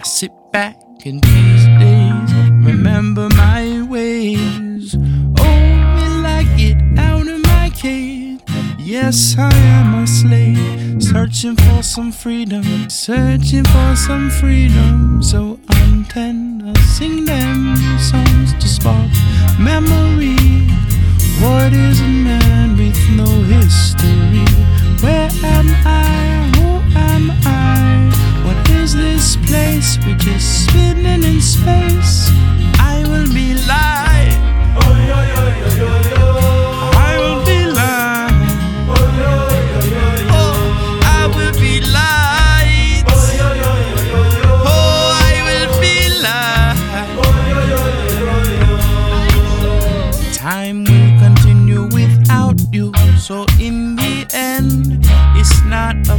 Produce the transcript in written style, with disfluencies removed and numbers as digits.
I sit back and these days remember my ways. Oh, will I get out of my cage? Yes, I am a slave, searching for some freedom, searching for some freedom. So I'm tender, sing them songs to spark memory. What is a man with no history? Where am I?